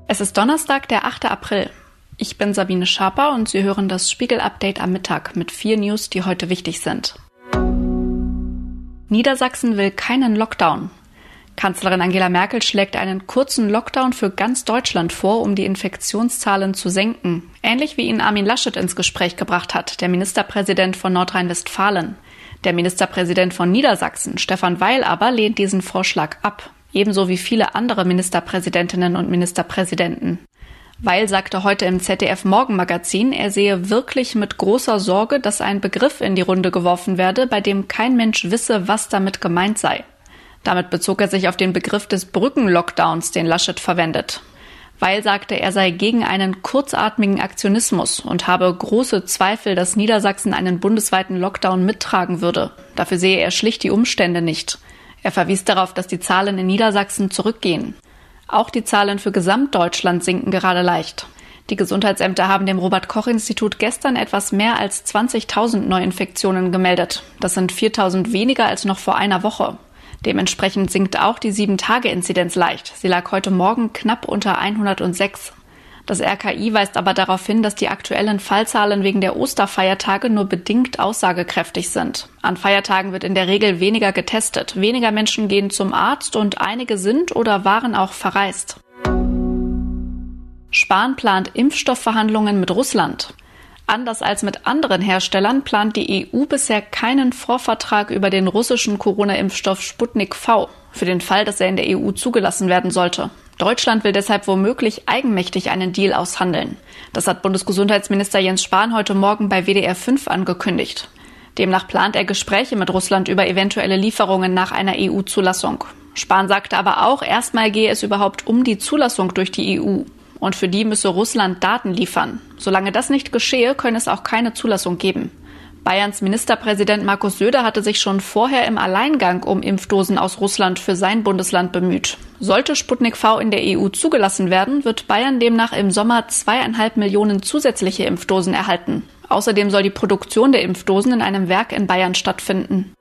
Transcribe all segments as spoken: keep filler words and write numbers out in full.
Es ist Donnerstag, der achte April. Ich bin Sabine Schaper und Sie hören das Spiegel-Update am Mittag mit vier News, die heute wichtig sind. Niedersachsen will keinen Lockdown. Kanzlerin Angela Merkel schlägt einen kurzen Lockdown für ganz Deutschland vor, um die Infektionszahlen zu senken. Ähnlich wie ihn Armin Laschet ins Gespräch gebracht hat, der Ministerpräsident von Nordrhein-Westfalen. Der Ministerpräsident von Niedersachsen, Stefan Weil, aber lehnt diesen Vorschlag ab. Ebenso wie viele andere Ministerpräsidentinnen und Ministerpräsidenten. Weil sagte heute im Z D F-Morgenmagazin, er sehe wirklich mit großer Sorge, dass ein Begriff in die Runde geworfen werde, bei dem kein Mensch wisse, was damit gemeint sei. Damit bezog er sich auf den Begriff des Brückenlockdowns, den Laschet verwendet. Weil sagte, er sei gegen einen kurzatmigen Aktionismus und habe große Zweifel, dass Niedersachsen einen bundesweiten Lockdown mittragen würde. Dafür sehe er schlicht die Umstände nicht. Er verwies darauf, dass die Zahlen in Niedersachsen zurückgehen. Auch die Zahlen für Gesamtdeutschland sinken gerade leicht. Die Gesundheitsämter haben dem Robert-Koch-Institut gestern etwas mehr als zwanzigtausend Neuinfektionen gemeldet. Das sind viertausend weniger als noch vor einer Woche. Dementsprechend sinkt auch die sieben Tage Inzidenz leicht. Sie lag heute Morgen knapp unter hundertsechs. Das R K I weist aber darauf hin, dass die aktuellen Fallzahlen wegen der Osterfeiertage nur bedingt aussagekräftig sind. An Feiertagen wird in der Regel weniger getestet. Weniger Menschen gehen zum Arzt und einige sind oder waren auch verreist. Spahn plant Impfstoffverhandlungen mit Russland. Anders als mit anderen Herstellern plant die E U bisher keinen Vorvertrag über den russischen Corona-Impfstoff Sputnik V, für den Fall, dass er in der E U zugelassen werden sollte. Deutschland will deshalb womöglich eigenmächtig einen Deal aushandeln. Das hat Bundesgesundheitsminister Jens Spahn heute Morgen bei W D R fünf angekündigt. Demnach plant er Gespräche mit Russland über eventuelle Lieferungen nach einer E U-Zulassung. Spahn sagte aber auch, erstmal gehe es überhaupt um die Zulassung durch die E U. Und für die müsse Russland Daten liefern. Solange das nicht geschehe, könne es auch keine Zulassung geben. Bayerns Ministerpräsident Markus Söder hatte sich schon vorher im Alleingang um Impfdosen aus Russland für sein Bundesland bemüht. Sollte Sputnik V in der E U zugelassen werden, wird Bayern demnach im Sommer zweieinhalb Millionen zusätzliche Impfdosen erhalten. Außerdem soll die Produktion der Impfdosen in einem Werk in Bayern stattfinden.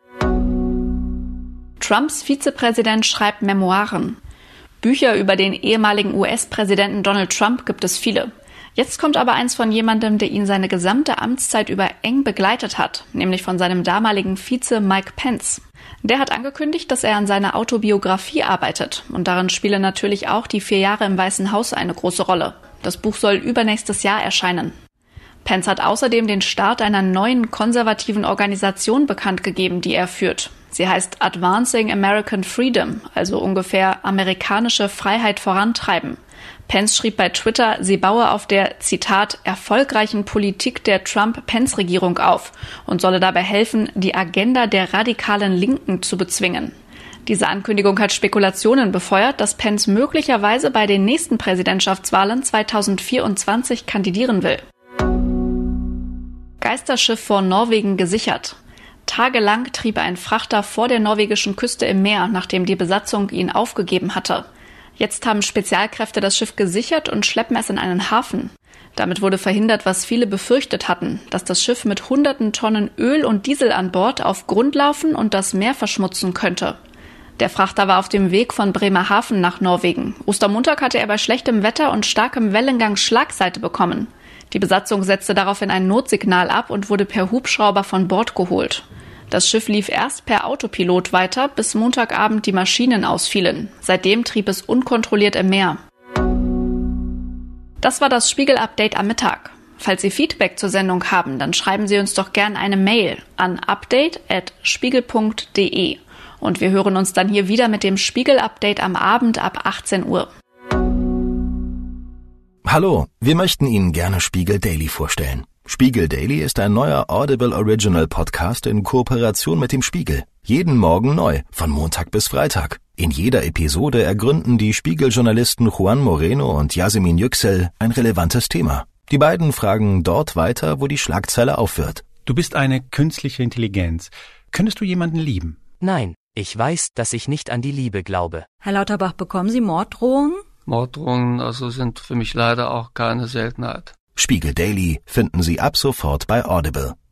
Trumps Vizepräsident schreibt Memoiren. Bücher über den ehemaligen U S-Präsidenten Donald Trump gibt es viele. Jetzt kommt aber eins von jemandem, der ihn seine gesamte Amtszeit über eng begleitet hat, nämlich von seinem damaligen Vize Mike Pence. Der hat angekündigt, dass er an seiner Autobiografie arbeitet und darin spielen natürlich auch die vier Jahre im Weißen Haus eine große Rolle. Das Buch soll übernächstes Jahr erscheinen. Pence hat außerdem den Start einer neuen konservativen Organisation bekannt gegeben, die er führt. Sie heißt Advancing American Freedom, also ungefähr amerikanische Freiheit vorantreiben. Pence schrieb bei Twitter, sie baue auf der, Zitat, erfolgreichen Politik der Trump-Pence-Regierung auf und solle dabei helfen, die Agenda der radikalen Linken zu bezwingen. Diese Ankündigung hat Spekulationen befeuert, dass Pence möglicherweise bei den nächsten Präsidentschaftswahlen zweitausendvierundzwanzig kandidieren will. Geisterschiff vor Norwegen gesichert. Tagelang trieb ein Frachter vor der norwegischen Küste im Meer, nachdem die Besatzung ihn aufgegeben hatte. Jetzt haben Spezialkräfte das Schiff gesichert und schleppen es in einen Hafen. Damit wurde verhindert, was viele befürchtet hatten, dass das Schiff mit hunderten Tonnen Öl und Diesel an Bord auf Grund laufen und das Meer verschmutzen könnte. Der Frachter war auf dem Weg von Bremerhaven nach Norwegen. Ostermontag hatte er bei schlechtem Wetter und starkem Wellengang Schlagseite bekommen. Die Besatzung setzte daraufhin ein Notsignal ab und wurde per Hubschrauber von Bord geholt. Das Schiff lief erst per Autopilot weiter, bis Montagabend die Maschinen ausfielen. Seitdem trieb es unkontrolliert im Meer. Das war das Spiegel-Update am Mittag. Falls Sie Feedback zur Sendung haben, dann schreiben Sie uns doch gern eine Mail an update at spiegel punkt de. Und wir hören uns dann hier wieder mit dem Spiegel-Update am Abend ab achtzehn Uhr. Hallo, wir möchten Ihnen gerne Spiegel Daily vorstellen. Spiegel Daily ist ein neuer Audible Original Podcast in Kooperation mit dem Spiegel. Jeden Morgen neu, von Montag bis Freitag. In jeder Episode ergründen die Spiegel-Journalisten Juan Moreno und Yasemin Yüksel ein relevantes Thema. Die beiden fragen dort weiter, wo die Schlagzeile aufhört. Du bist eine künstliche Intelligenz. Könntest du jemanden lieben? Nein, ich weiß, dass ich nicht an die Liebe glaube. Herr Lauterbach, bekommen Sie Morddrohungen? Morddrohungen also sind für mich leider auch keine Seltenheit. Spiegel Daily finden Sie ab sofort bei Audible.